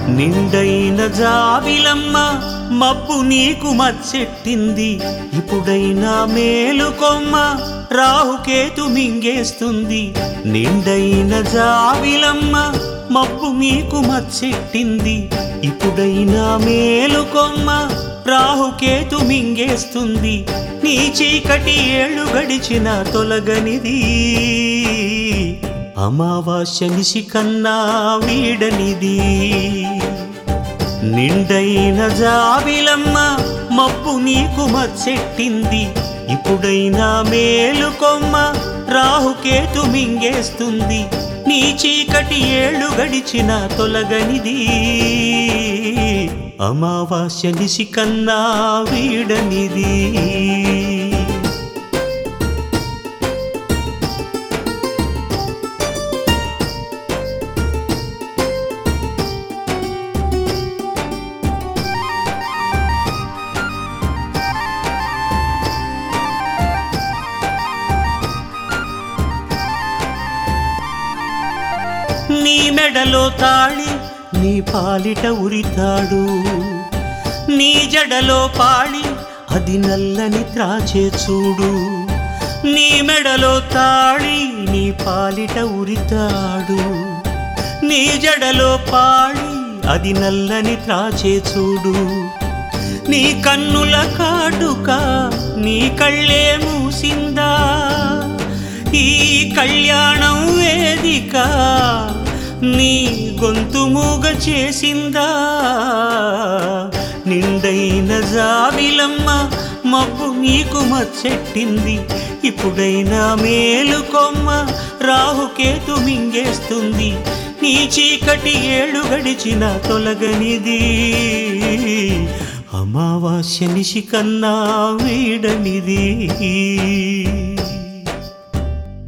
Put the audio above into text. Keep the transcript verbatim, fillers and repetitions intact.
నిండైన జాబిలమ్మ మబ్బు నీకు మచ్చెట్టింది, ఇప్పుడైనా మేలుకొమ్మ రాహుకేతు మింగేస్తుంది. నిండైన జాబిలమ్మ మబ్బు మీకు మచ్చెట్టింది, ఇప్పుడైనా మేలుకొమ్మ రాహుకేతు మింగేస్తుంది. నీ చీకటి ఏళ్ళు గడిచిన తొలగనిది, అమావాస్య నిశి కన్నా వీడనిది. నిండైన జాబిలమ్మ మబ్బు నీకు మచ్చెట్టింది, ఇప్పుడైనా మేలుకొమ్మ రాహుకేతు మింగేస్తుంది. నీ చీకటి ఏళ్ళు గడిచిన తొలగనిది, అమావాస్య నిశి కన్నా వీడనిది. నీ మెడలో తాళి నీ పాలిట ఉరితాడు, నీ జడలో పాళి అది నల్లని త్రాచే చూడు. నీ మెడలో తాళి నీ పాలిట ఉరితాడు, నీ జడలో పాళి అది నల్లని త్రాచే చూడు. నీ కన్నుల కాటుక నీ కళ్ళే మూసిందా, ఈ కళ్యాణం వేదిక నీ గొంతు మూగ చేసిందా. నిండైన జాబిలమ్మ మబ్బు నీకు మచ్చెట్టింది, ఇప్పుడైనా మేలుకొమ్మ రాహుకేతు మింగేస్తుంది. నీ చీకటి ఏళ్ళు గడిచిన తొలగనిది, అమావాస్య నిశి కన్నా వీడనిది.